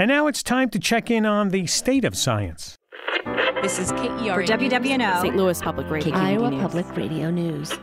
And now it's time to check in on the state of science. This is KERA for WWNO, St. Louis Public Radio, Iowa Public Radio News.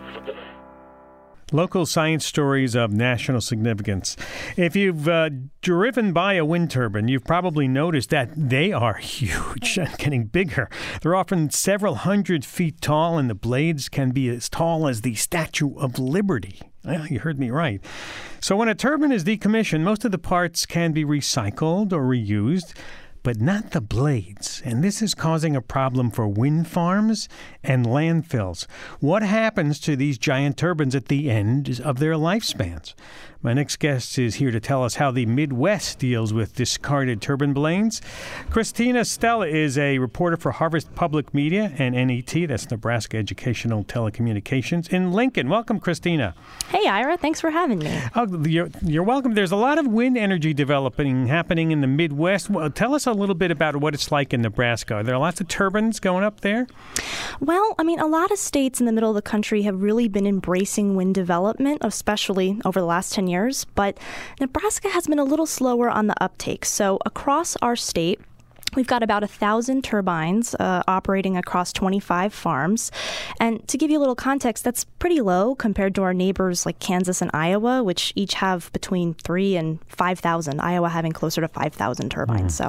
Local science stories of national significance. If you've driven by a wind turbine, you've probably noticed that they are huge and getting bigger. They're often several hundred feet tall, and the blades can be as tall as the Statue of Liberty. You heard me right. So when a turbine is decommissioned, most of the parts can be recycled or reused, but not the blades. And this is causing a problem for wind farms and landfills. What happens to these giant turbines at the end of their lifespans? My next guest is here to tell us how the Midwest deals with discarded turbine blades. Christina Stella is a reporter for Harvest Public Media and NET, that's Nebraska Educational Telecommunications, in Lincoln. Welcome, Christina. Hey, Ira. Thanks for having me. Oh, you're welcome. There's a lot of wind energy happening in the Midwest. Well, tell us a little bit about what it's like in Nebraska. Are there lots of turbines going up there? Well, a lot of states in the middle of the country have really been embracing wind development, especially over the last 10 years, but Nebraska has been a little slower on the uptake. So across our state, we've got about 1,000 turbines operating across 25 farms. And to give you a little context, that's pretty low compared to our neighbors like Kansas and Iowa, which each have between 3,000 and 5,000, Iowa having closer to 5,000 turbines.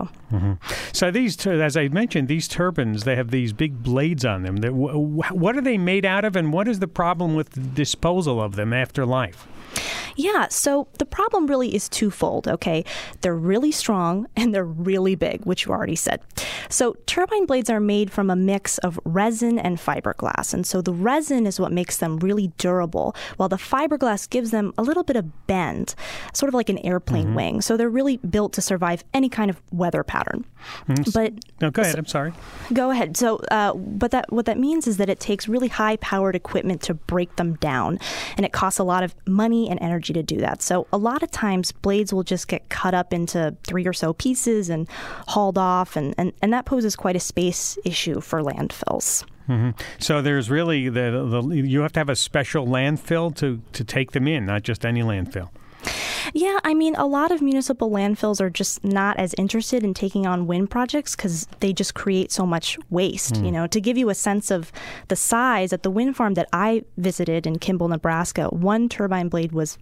So these, as I mentioned, these turbines, they have these big blades on them. What are they made out of, and what is the problem with the disposal of them after life? Yeah, so the problem really is twofold, okay? They're really strong and they're really big, which you already said. So turbine blades are made from a mix of resin and fiberglass. And so the resin is what makes them really durable, while the fiberglass gives them a little bit of bend, sort of like an airplane wing. So they're really built to survive any kind of weather pattern. But no, go ahead. I'm sorry. Go ahead. So, what that means is that it takes really high-powered equipment to break them down, and it costs a lot of money and energy to do that. So a lot of times blades will just get cut up into 3 or so pieces and hauled off, and that poses quite a space issue for landfills. So there's really you have to have a special landfill to take them in, not just any landfill. Yeah, a lot of municipal landfills are just not as interested in taking on wind projects because they just create so much waste. To give you a sense of the size, at the wind farm that I visited in Kimball, Nebraska, one turbine blade was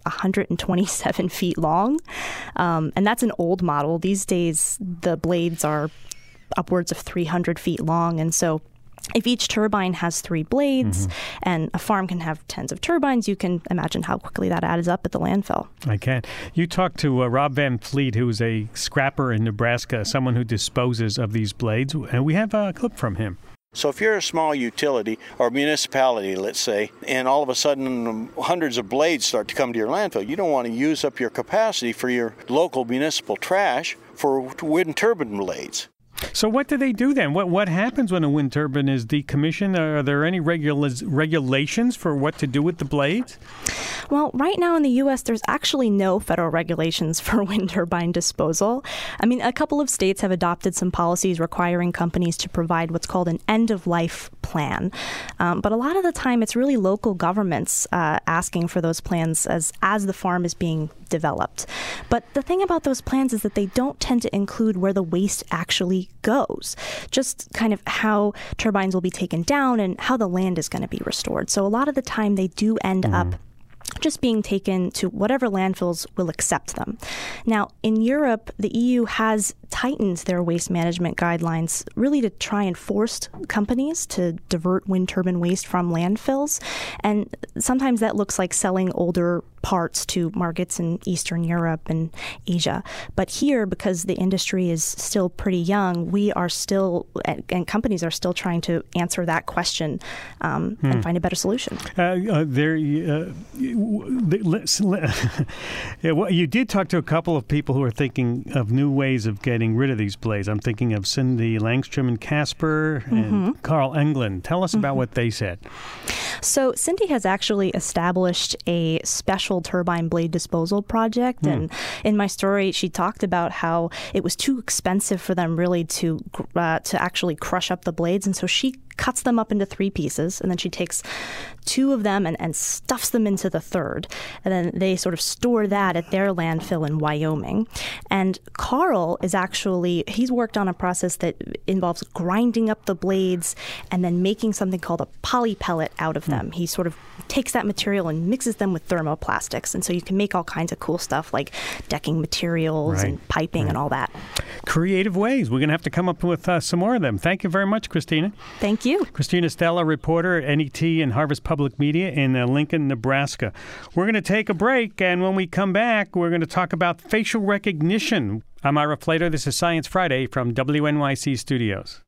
127 feet long. And that's an old model. These days, the blades are upwards of 300 feet long. And so if each turbine has 3 blades and a farm can have tens of turbines, you can imagine how quickly that adds up at the landfill. I can. You talked to Rob Van Fleet, who's a scrapper in Nebraska, someone who disposes of these blades, and we have a clip from him. So if you're a small utility or municipality, let's say, and all of a sudden hundreds of blades start to come to your landfill, you don't want to use up your capacity for your local municipal trash for wind turbine blades. So what do they do then? What happens when a wind turbine is decommissioned? Are there any regulations for what to do with the blades? Well, right now in the U.S., there's actually no federal regulations for wind turbine disposal. A couple of states have adopted some policies requiring companies to provide what's called an end-of-life plan. But a lot of the time, it's really local governments asking for those plans as the farm is being developed. But the thing about those plans is that they don't tend to include where the waste actually goes, just kind of how turbines will be taken down and how the land is going to be restored. So a lot of the time they do end up just being taken to whatever landfills will accept them. Now, in Europe, the EU has tightened their waste management guidelines really to try and force companies to divert wind turbine waste from landfills. And sometimes that looks like selling older parts to markets in Eastern Europe and Asia. But here, because the industry is still pretty young, we are still, and companies are still trying to answer that question and find a better solution. You did talk to a couple of people who are thinking of new ways of getting rid of these blades. I'm thinking of Cindy Langstrom and Casper and Carl Englund. Tell us about what they said. So Cindy has actually established a special turbine blade disposal project. And in my story, she talked about how it was too expensive for them really to actually crush up the blades. And so she cuts them up into 3 pieces, and then she takes 2 of them and stuffs them into the third. And then they sort of store that at their landfill in Wyoming. And Carl is he's worked on a process that involves grinding up the blades and then making something called a polypellet out of them. He sort of takes that material and mixes them with thermoplastics. And so you can make all kinds of cool stuff like decking materials and piping and all that. Creative ways. We're going to have to come up with some more of them. Thank you very much, Christina. Thank you. Christina Stella, reporter at NET and Harvest Public Media in Lincoln, Nebraska. We're going to take a break, and when we come back, we're going to talk about facial recognition. I'm Ira Flater. This is Science Friday from WNYC Studios.